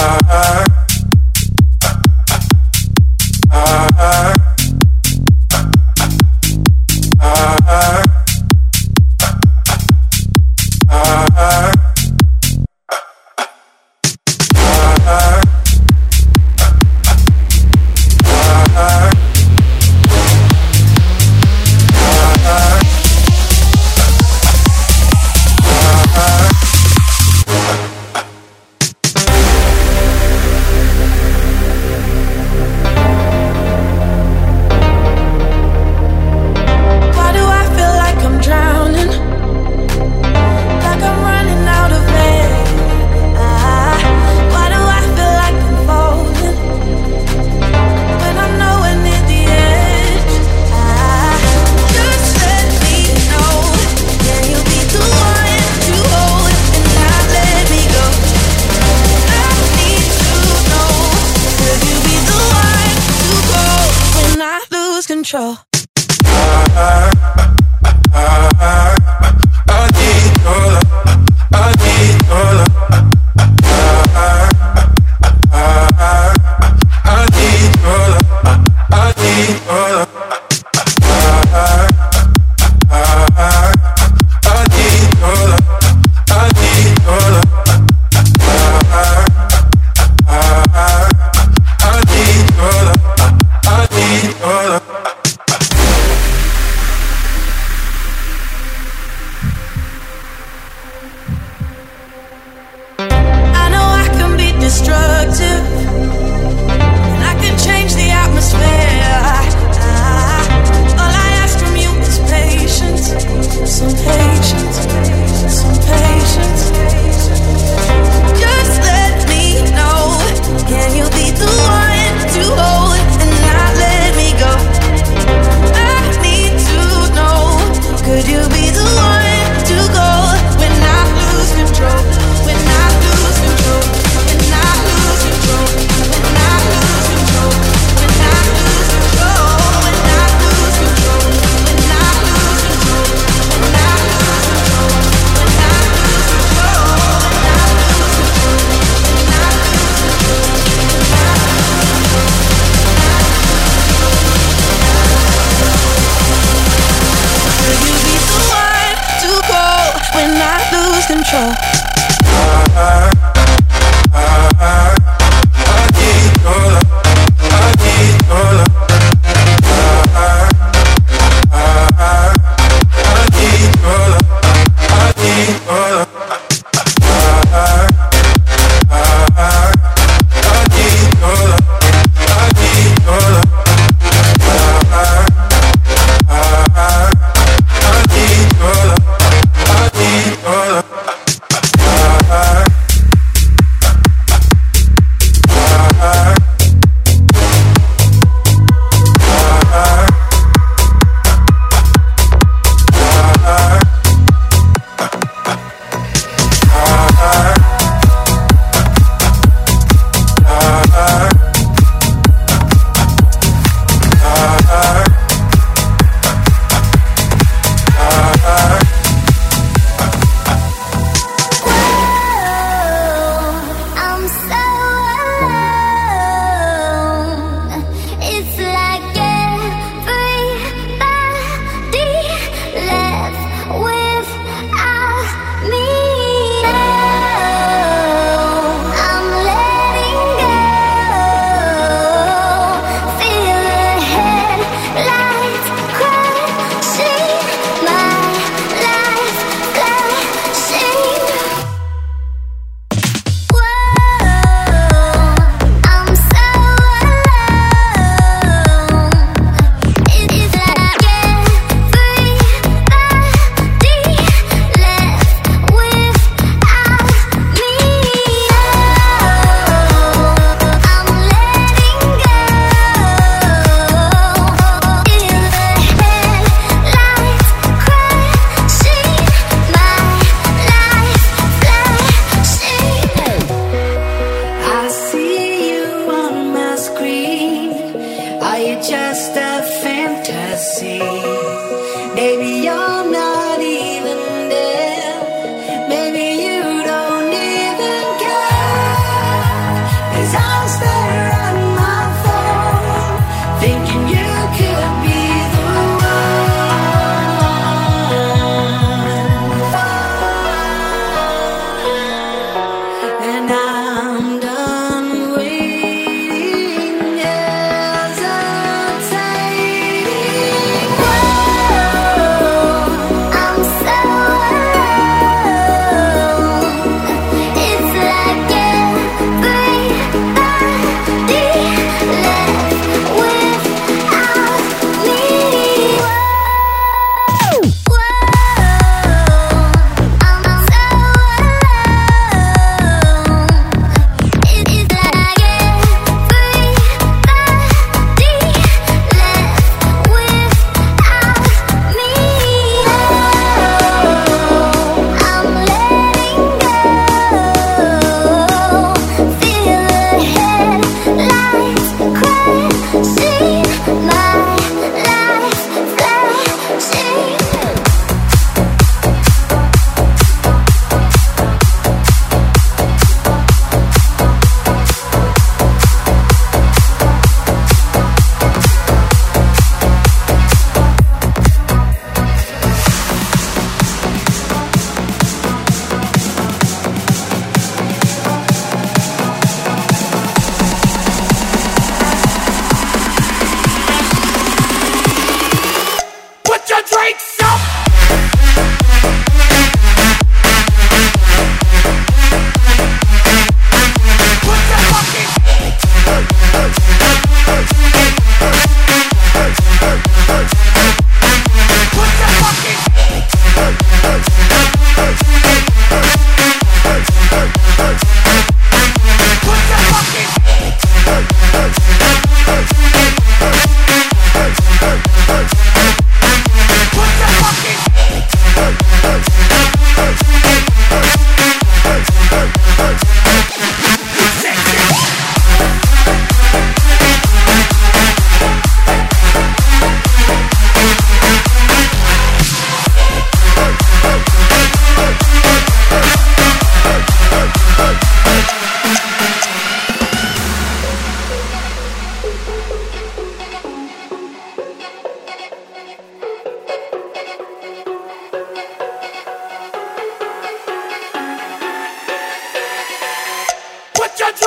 control.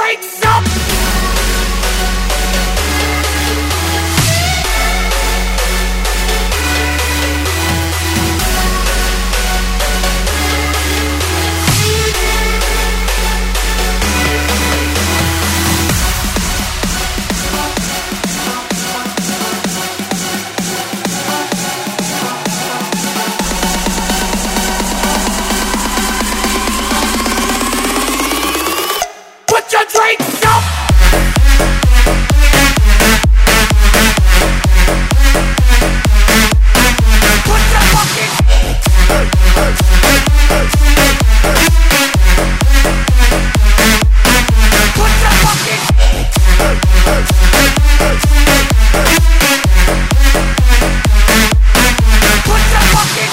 drinks up. Put your drinks up. Put your fucking Put your fucking Put your fucking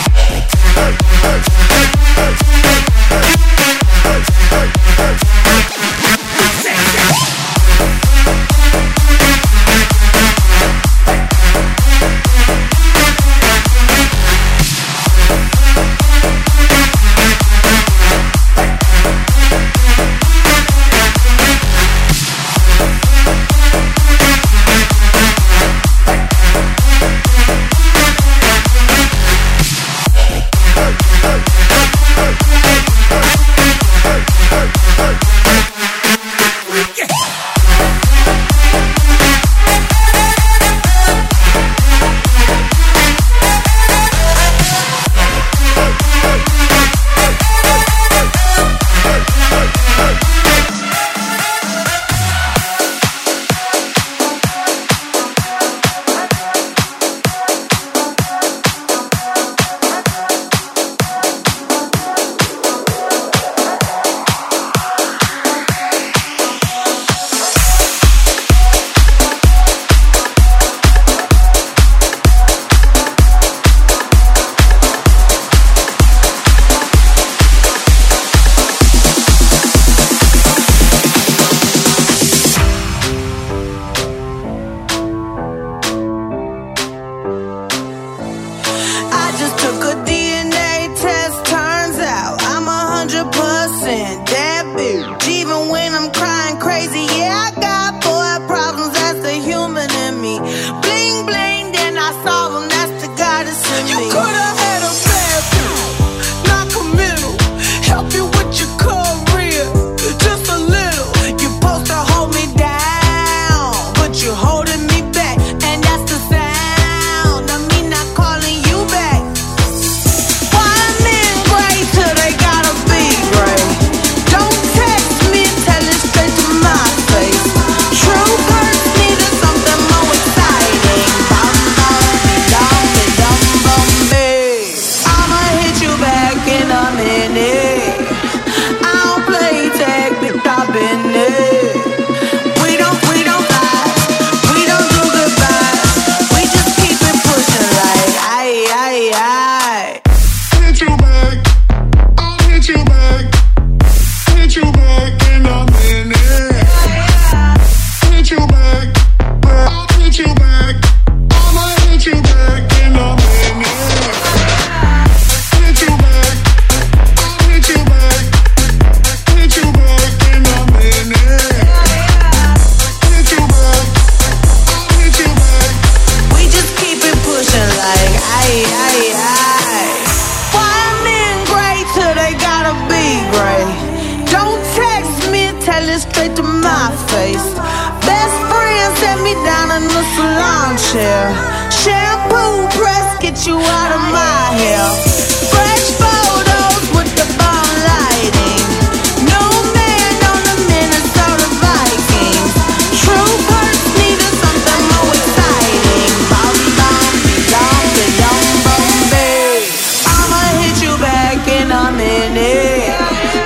Shampoo press, get you out of my hair. Fresh photos with the bomb lighting. New man on the Minnesota Vikings. True hurts needed something more exciting. Bom bom bom bom bom babe. I'ma hit you back in a minute.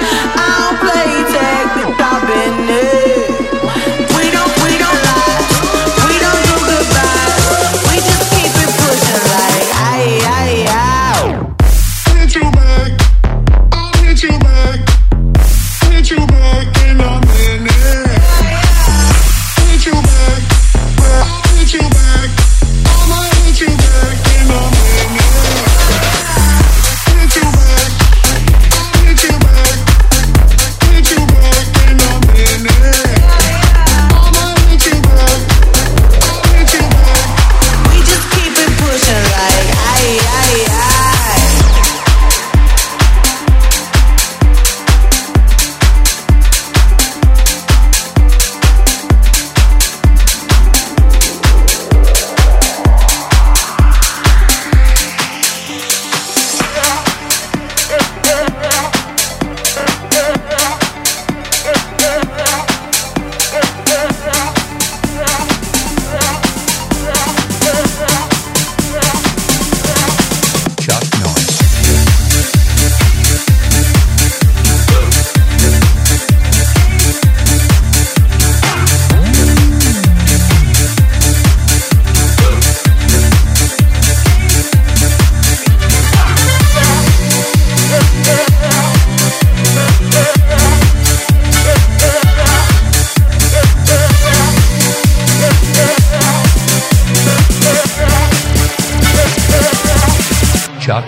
I don't play tag, but I've been it. We don't lie. We don't do goodbyes. We just keep it pushing like aye aye aye.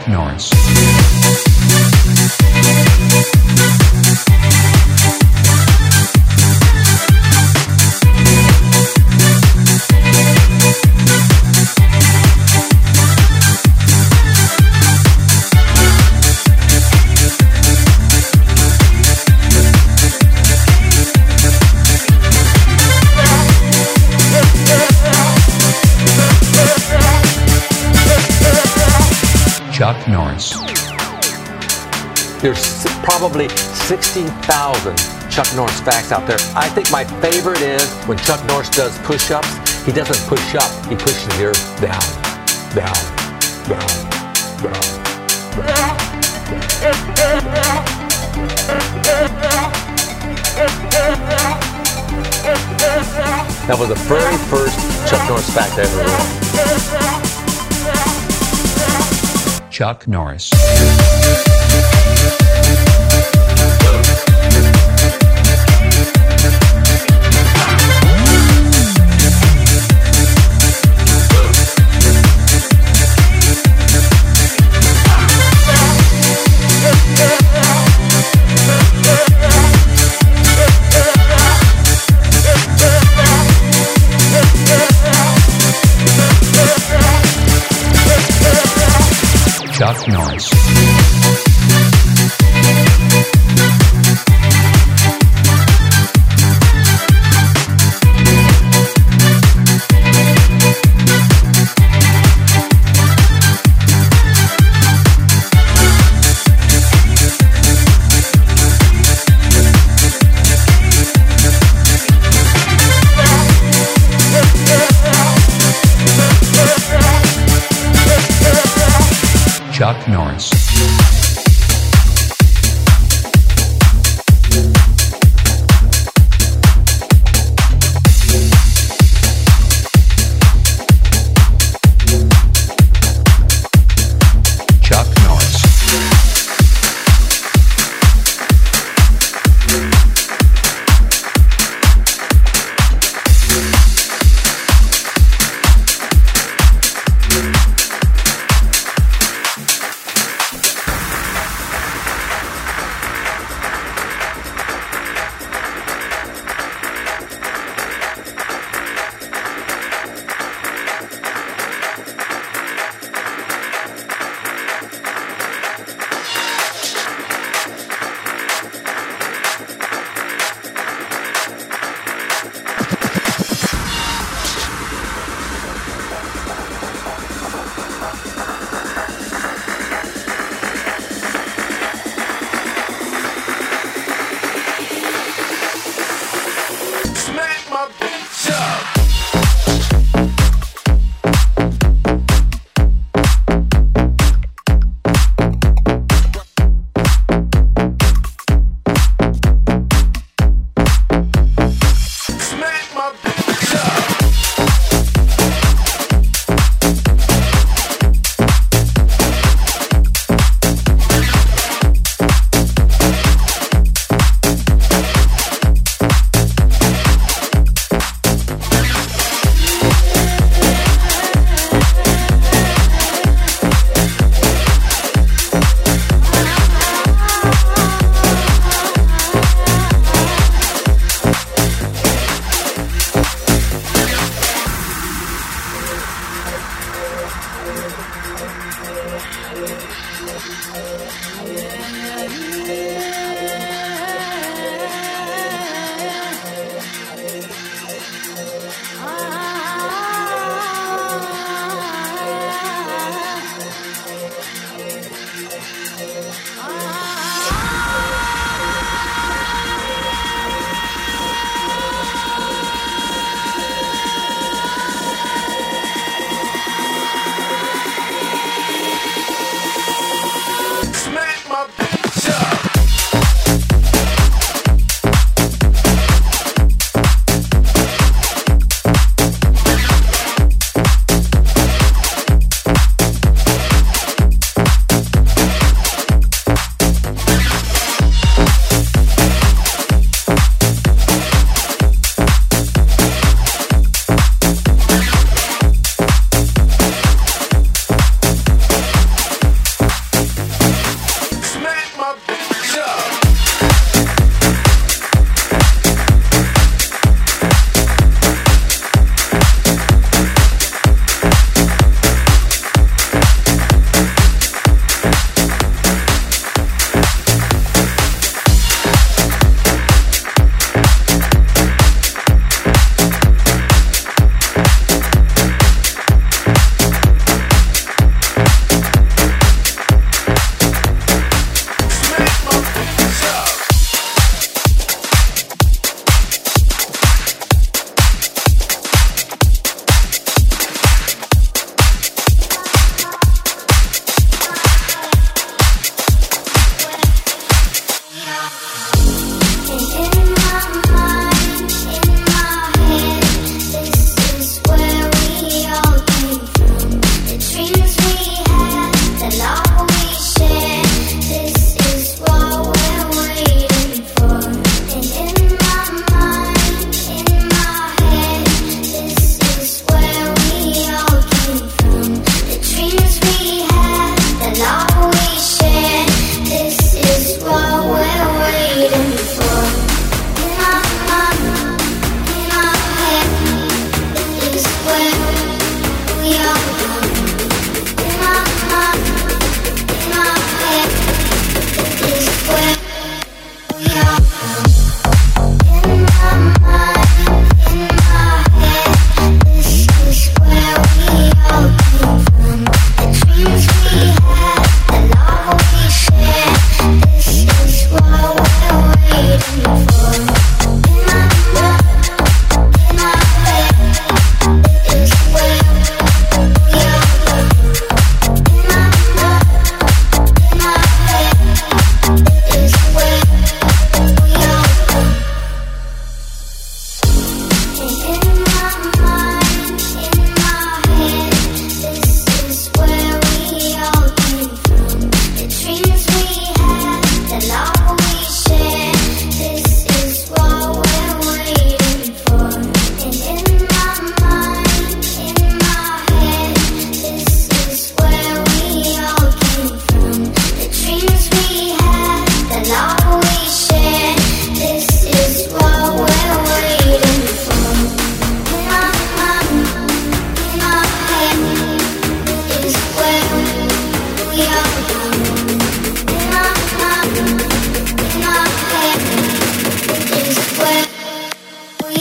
Norris. Chuck Norris. There's probably 60,000 Chuck Norris facts out there. I think my favorite is when Chuck Norris does push-ups, he doesn't push up, he pushes the earth down, down, down, down, down. That was the very first Chuck Norris fact I ever read. Chuck Norris. Chuck Norris. Chuck Norris. Chuck Norris.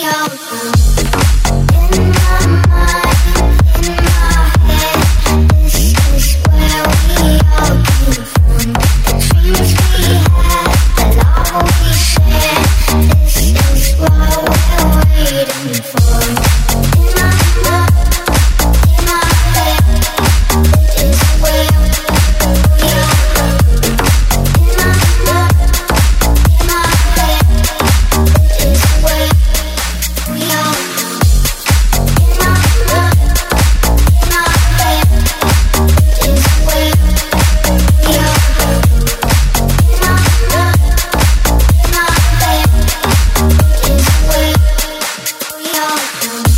We all know.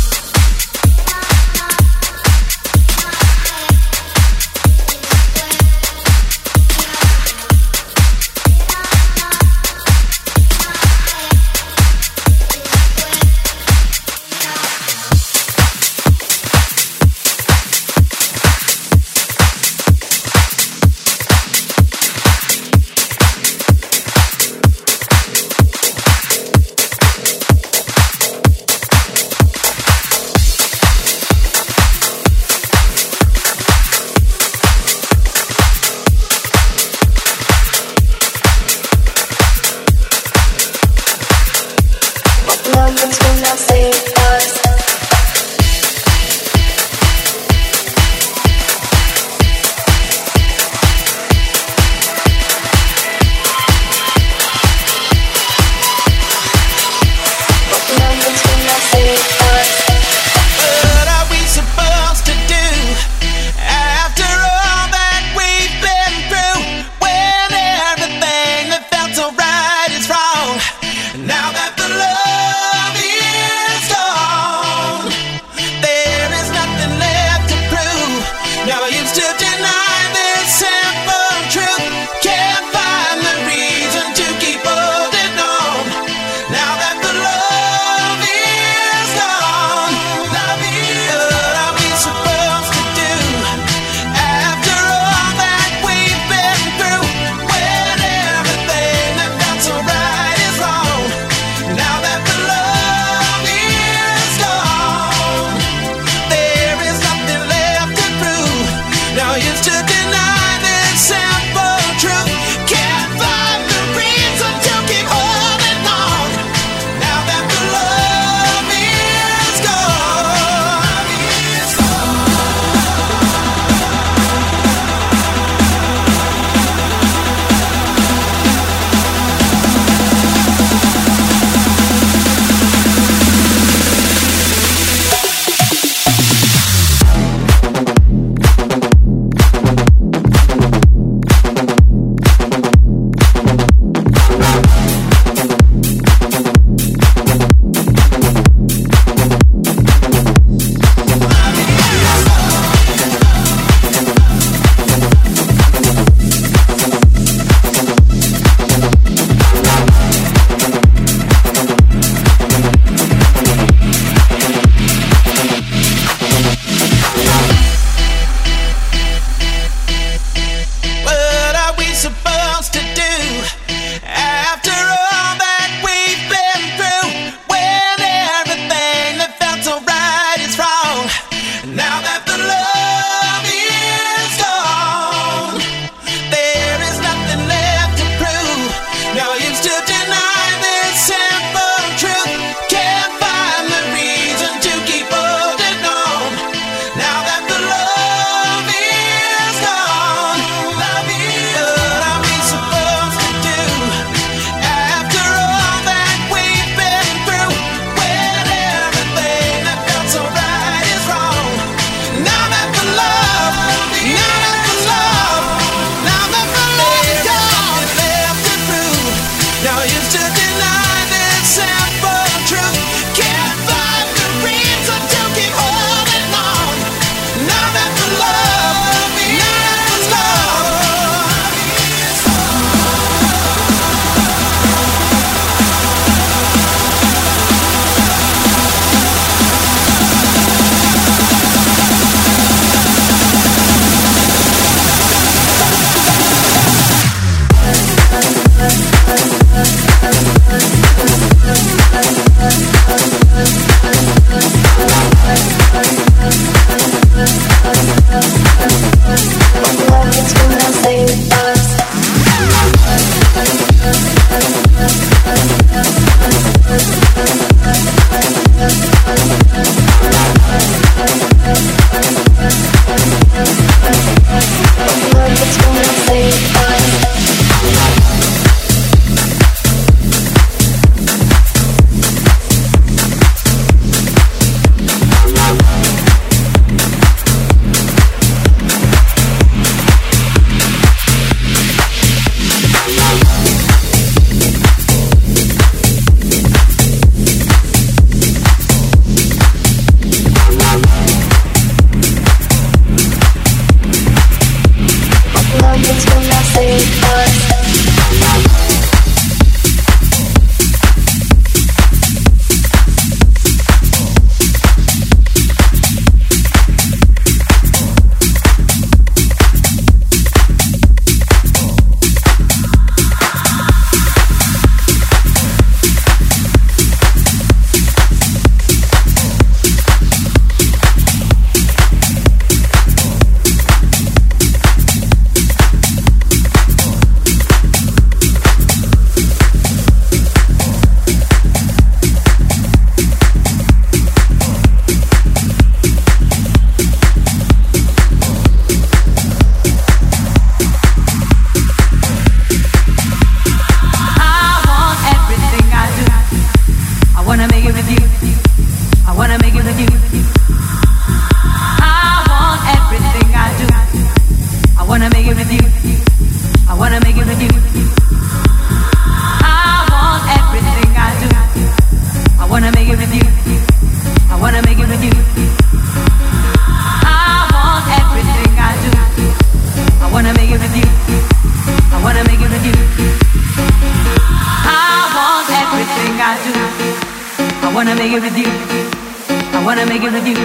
I wanna make it with you.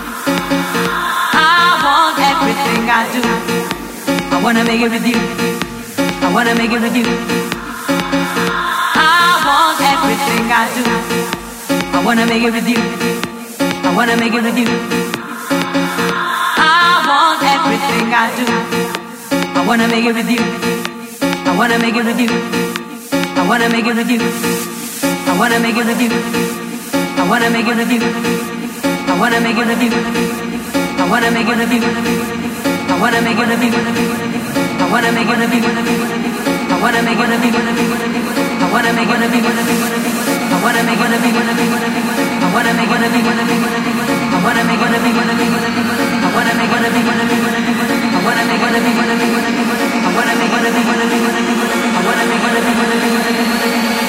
I want everything I do. I wanna make it with you. I wanna make it with you. I want everything I do. I wanna make it with you. I wanna make it with you. I want everything I do. I wanna make it with you. I wanna make it with you. I wanna make it with you. I wanna make it with you. I wanna make it with you. I wanna make it with you. I wanna make it with you. I wanna make it with you. I wanna make it with you. I wanna make it with you. I wanna make it with you. I wanna make it with you. I wanna make it with you. I wanna make it with you. I wanna make it with you. I wanna make it with you. I wanna make it with you. I wanna make it with you. I wanna make it with you.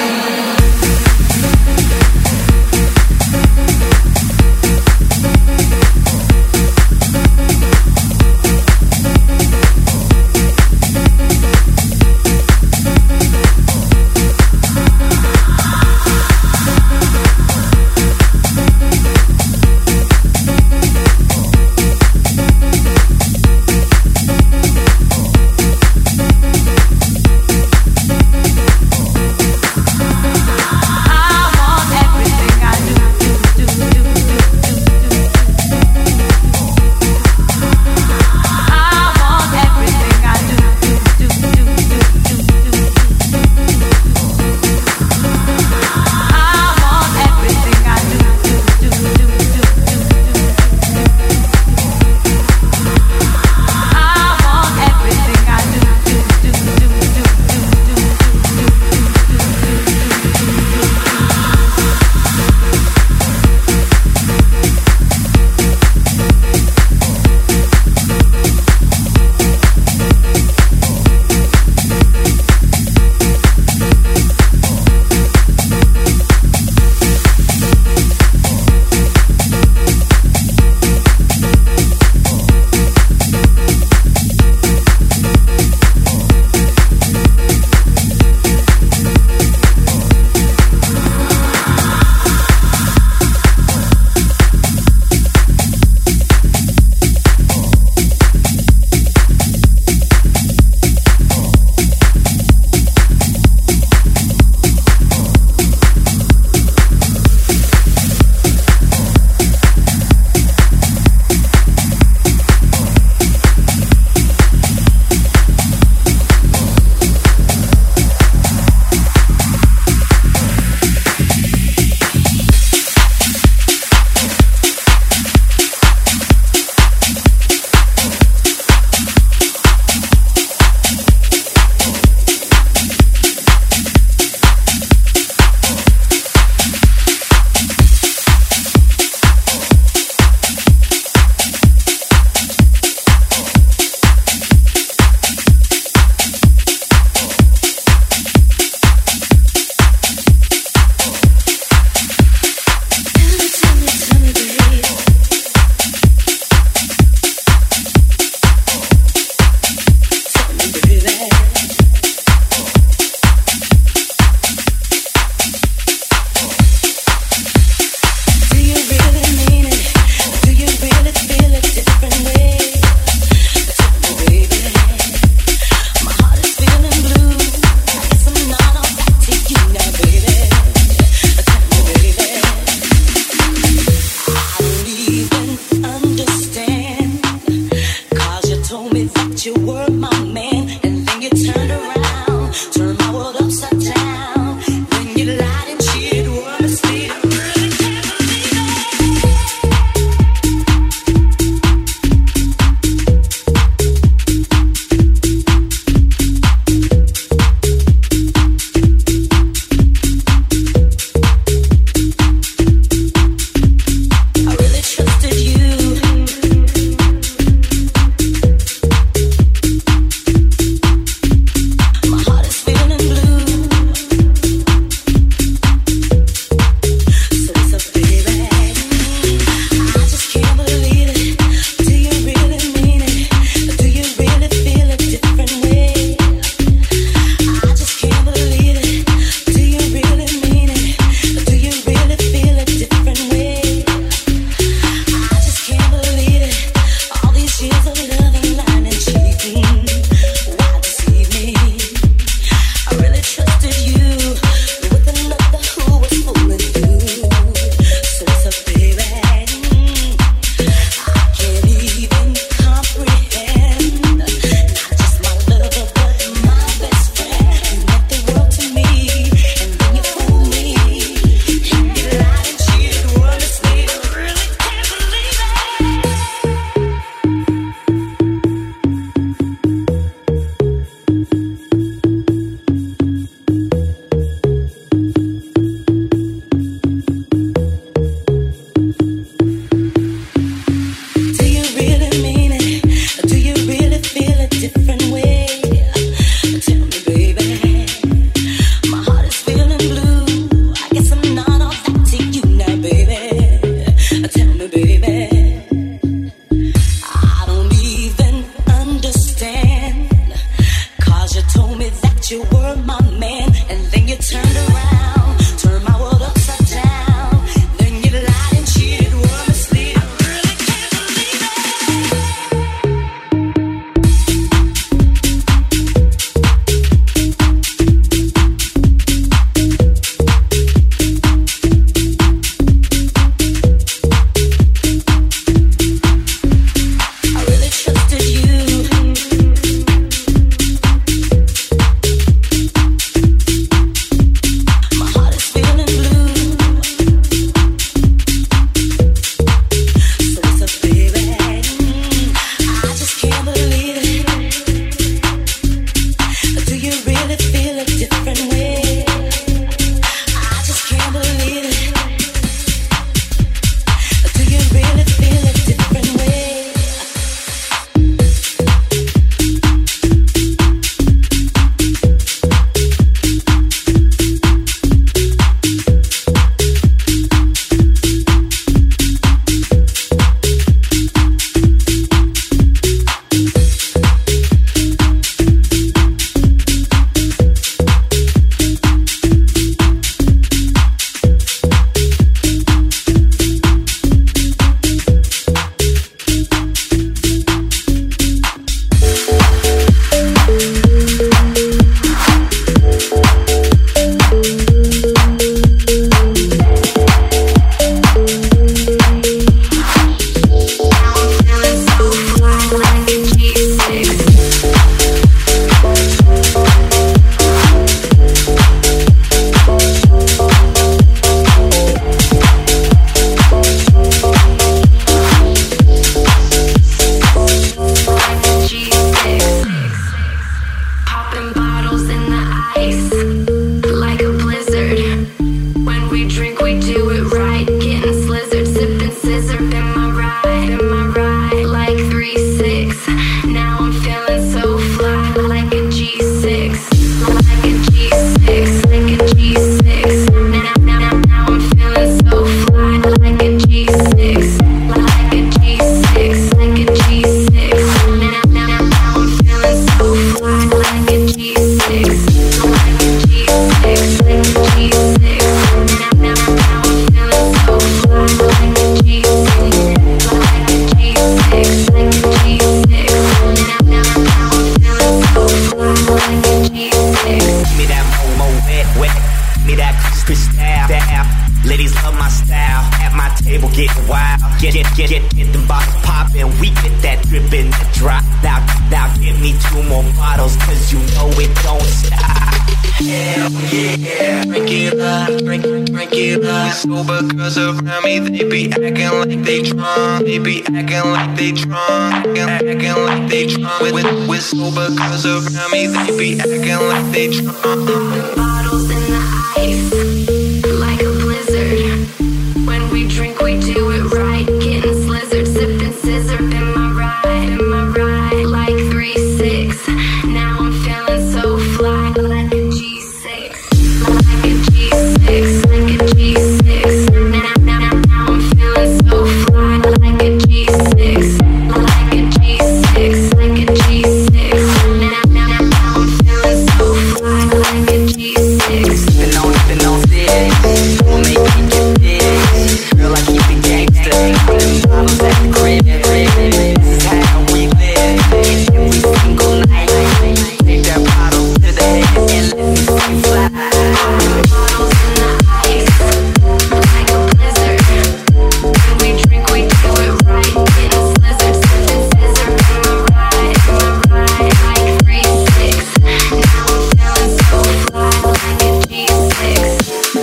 get wild. Get the bottles poppin', we get that drippin' the drop. Now give me 2 more bottles, cause you know it don't stop. Hell yeah. Drink it up, drink it up. Sober girls around me, they be acting like they drunk. They be acting like they drunk. Acting like they drunk. With sober girls around me, they be acting like they drunk. The bottles in the ice, like a blizzard. When we drink, we do it right. Getting slizzard, sipping scissor. In my ride, like 3-6. Now I'm feeling so fly, like a G6, like a G6, like a G6. Now I'm feeling so fly, like a G6, like a G6, like a G6. Now I'm feeling so fly, like a G6. Sippin' on six, we'll make it get big. Girl, I keep it gangsta. Put them bottles at the crib. This is how we live. Every single night. Take that bottle to the head and let me see you fly. Bottles in the ice, like a blizzard. When we drink, we do it right. Getting slizzard, sipping scissor. In my ride, like 3-6. Now I'm feeling so fly, like a G6.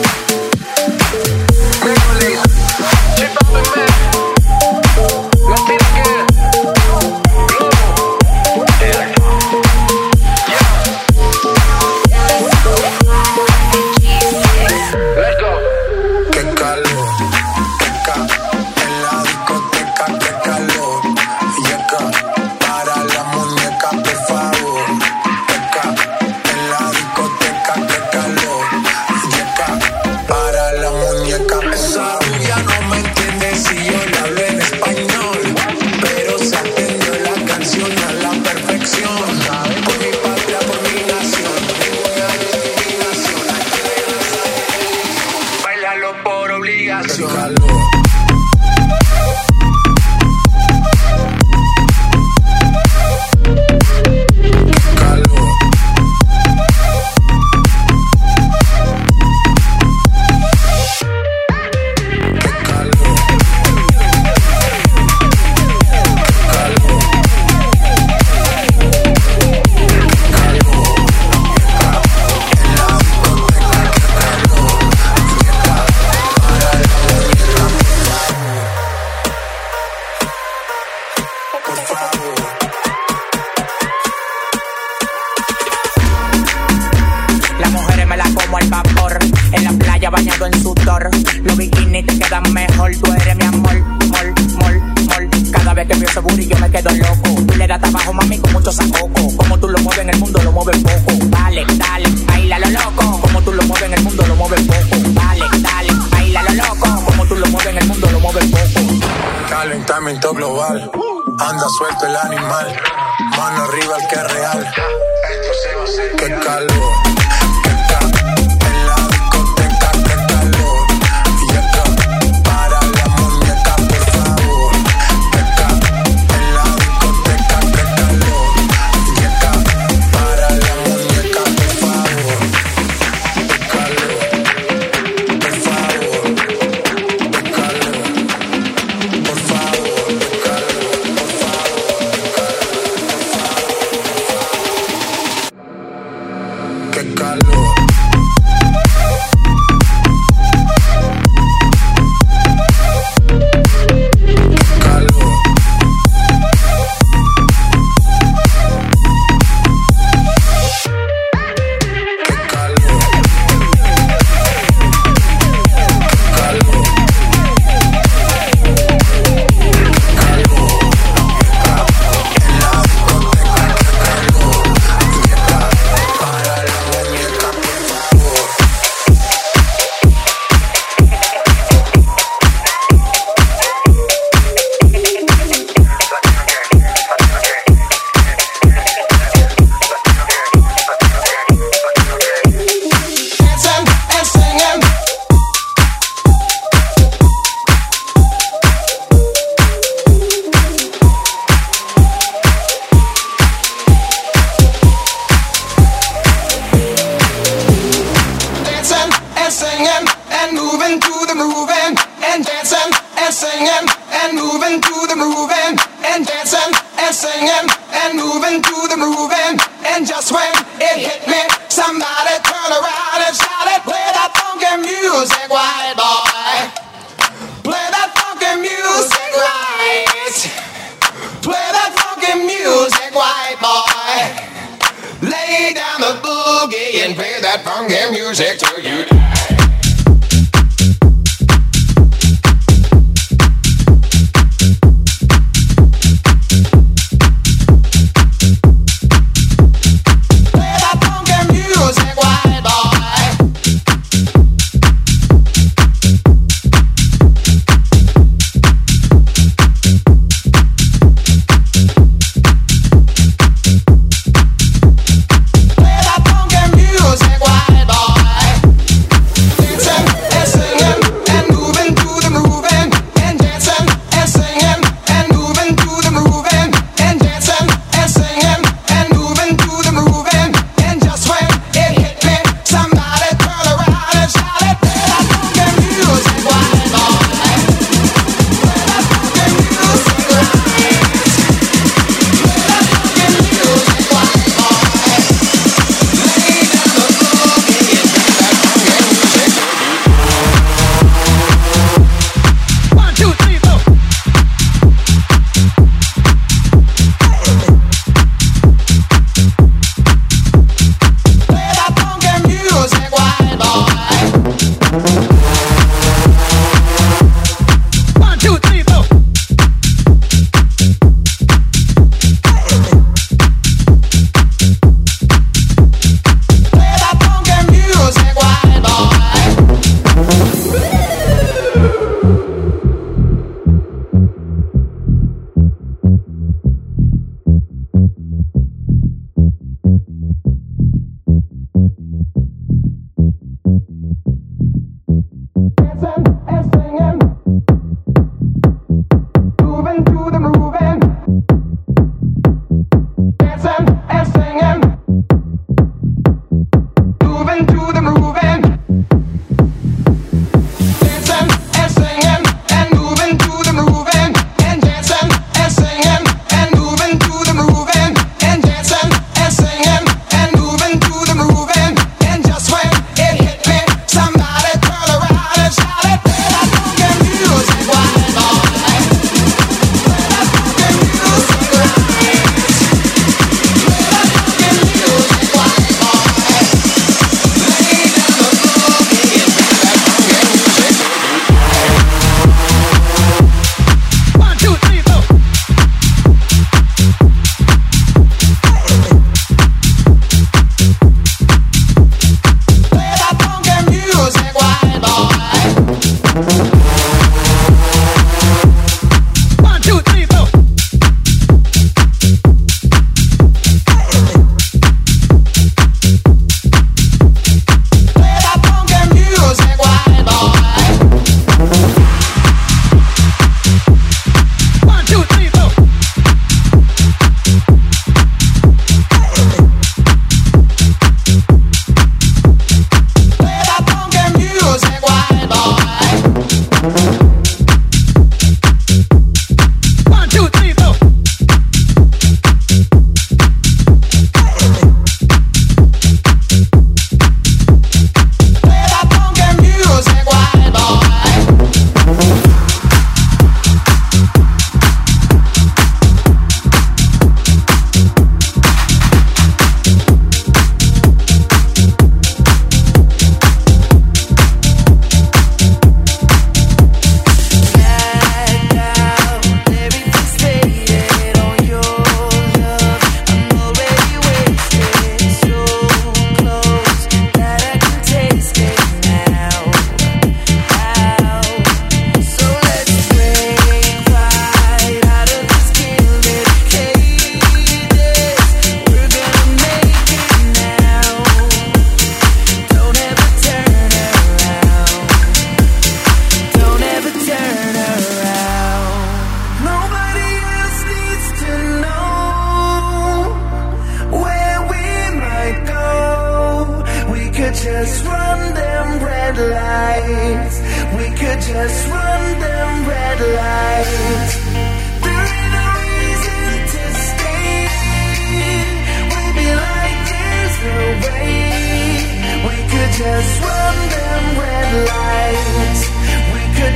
Qué calor, en la discoteca, qué calor. Yeca, para la muñeca, por favor. Yeca, en la discoteca, qué calor. Yeca, para la muñeca, por favor. Esa rubia no me entiende si yo le hablo en español, pero se aprendió la canción a la perfección. Por mi patria, por mi nación, ninguna discriminación. Bailalo por obligación. Qué calor. Las mujeres me la como al vapor. En la playa bañado en sudor. Los bikinis te quedan mejor. Tú eres mi amor, mol. Cada vez que veo ese booty yo me quedo loco. Tú le das trabajo, mami, con mucho sacoco. Como tú lo mueves en el mundo, lo mueves poco. Dale, baila lo loco. Como tú lo mueves en el mundo, lo mueves poco. Dale, baila lo loco. Como tú lo mueves en el mundo, lo mueves poco. Calentamiento global, anda suelto el animal. Mano arriba el que es real. Qué calor. En la discoteca, qué calor. Yeca, para la muñeca, por favor. Yeca, en la discoteca, qué calor. Yeca, para la muñeca, por favor. Qué calor, por favor. Qué calor, por favor. Qué calor, por favor. Qué calor. singing and moving to the moving and dancing and singing and moving to the moving. And just when it hit me, somebody turned around and shouted, play that funky music, white boy. Play that funky music right. Play that funky music, white boy. Lay down the boogie and play that funky music till you die.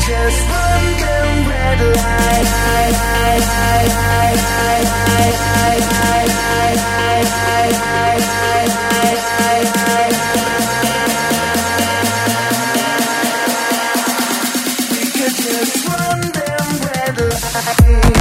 just run them red lights. We could just run them red lights.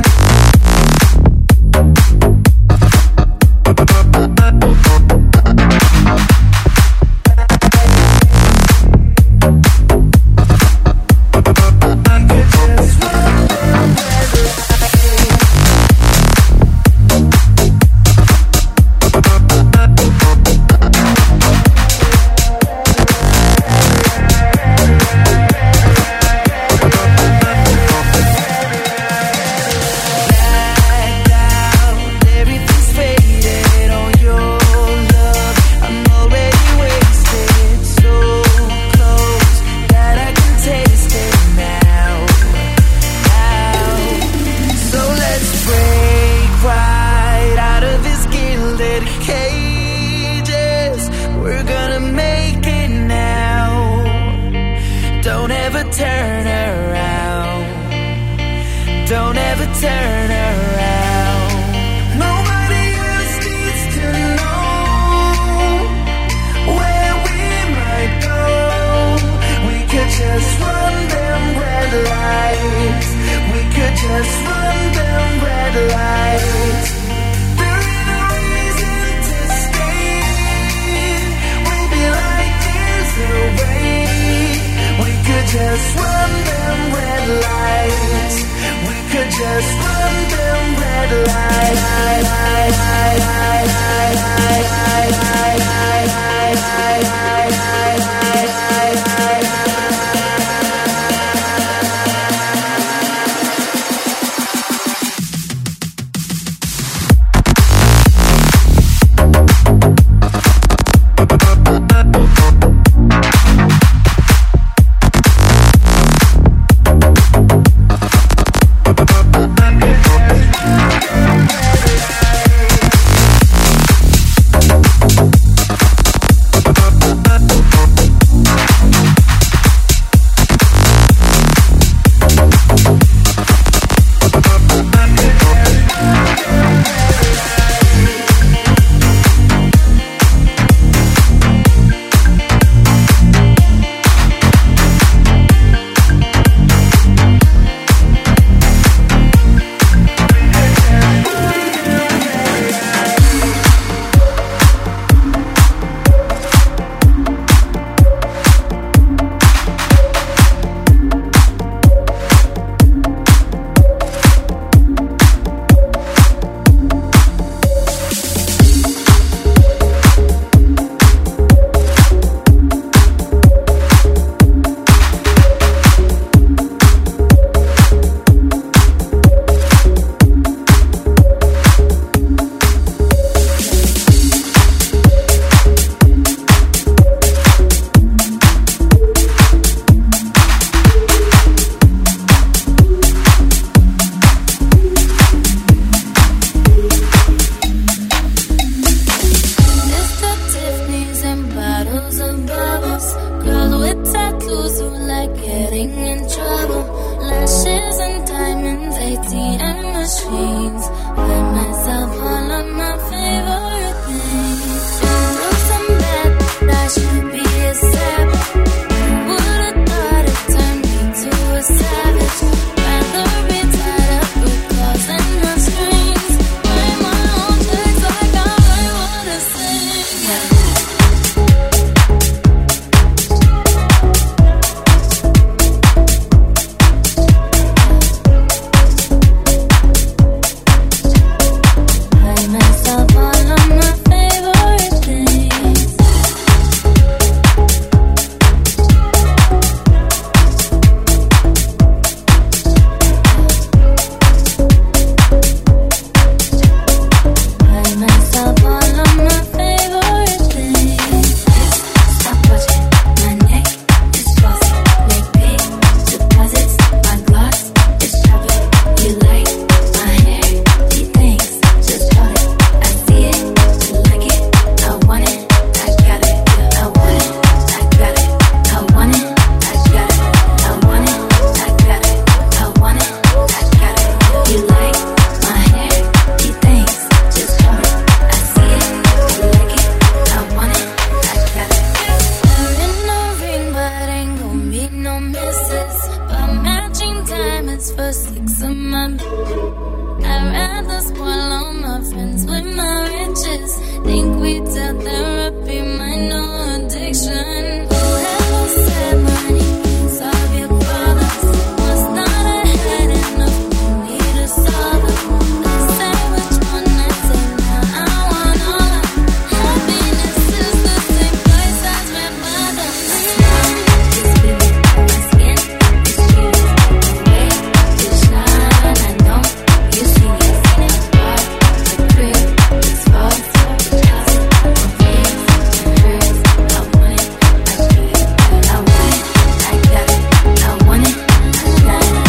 for 6 a month. I'd rather swallow my friends with my riches. Think we tell therapy, my no addiction. Whoever said money can solve your problems was not ahead enough for me to solve it. They say which one I take now, I want all of it. Happiness is the same place as red bottoms. Just be my skin, it's cute. The way you shine, I know you see it. It's hard, the crib, it's false. The closet, the face, the hurts. I want it, I need it. I want it, I got it. I want it, I got it.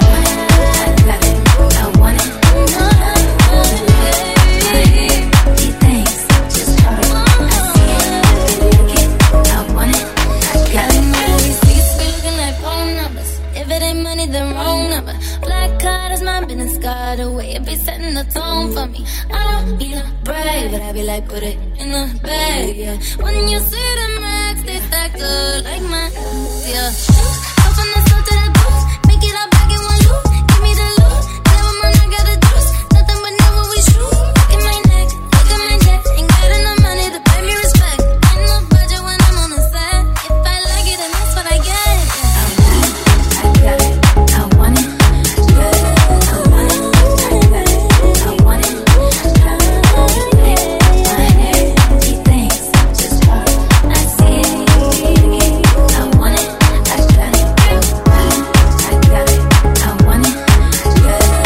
I want it, I got it. I want it, I hear these things just hurt. I see it, I want it, I got it. These things looking like phone numbers. If it ain't money, then wrong number. Black card is my business card away. It be setting the tone for me. I don't be the brave, but I be like, put it in the bag, yeah. When you see the max, they stacked up like my yeah. Go from the south to the booth, make it all back in one loop. Give me the loot, never mind, I got the juice. Nothing but never we shoot. Look at my neck, look at my neck. Ain't got enough money to pay me respect. Ain't no budget when I'm on the set. If I like it, then that's what I get. I got it, I want it, I got it. I want it, I got it. I want it, I got it. My hair, these things just hurt. I see it, I want it, I got it. I got it, I want it, I got it.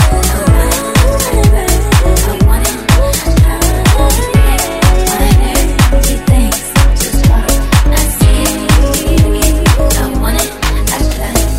I want it, I got it. My hair, these things just hurt. I see it, I want it, I got it.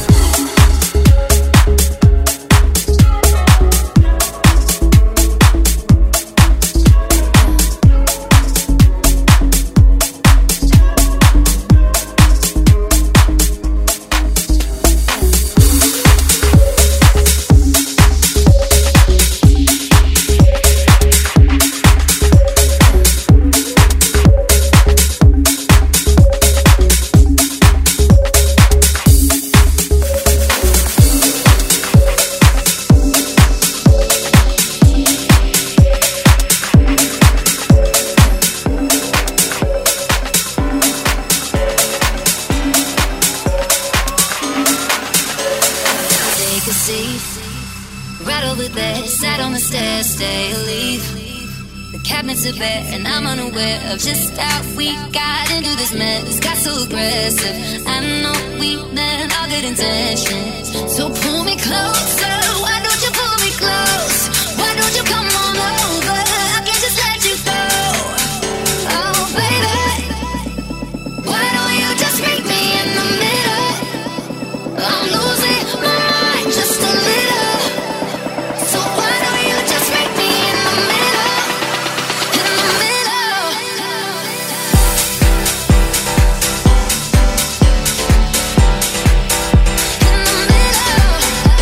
Take a seat, right over there. Sat on the stairs, stay or leave. The cabinets are bare, and I'm unaware of just how we got into this mess. Got so aggressive. I know we meant all good intentions. So pull me closer. Why don't you pull me close? Why don't you come on over? I can't just let you go. Oh, baby, why don't you just meet me in the middle? I'm losing my mind just a little. So why don't you just meet me in the middle? In the middle. In the middle.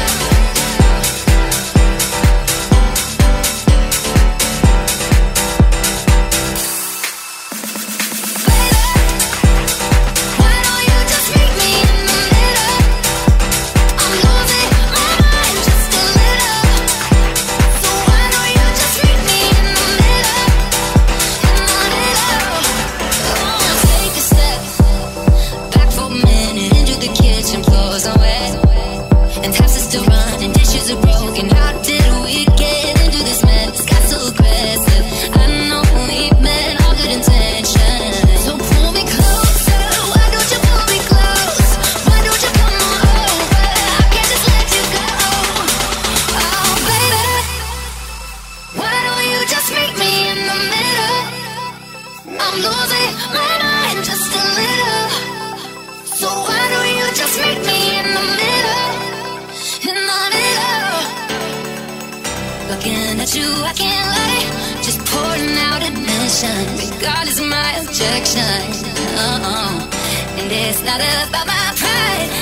Why don't you just meet me in the middle? I'm losing my mind just a little. So why don't you just meet me in the middle? In the middle. Oh, take a step back for a minute into the kitchen, floors are wet, and taps are still running, dishes are broken. How did we get into this mess? Got so aggressive. I know we meant all good intentions. So pull me closer. Why don't you pull me close? Why don't you come on over? I can't just let you go. Oh, baby, why don't you just meet me in the middle? I'm losing my mind just a little. So why don't you just meet me in the middle? In the middle. Looking at you, I can't lie. Just pouring out admission, regardless of my objection. And it's not about my pride.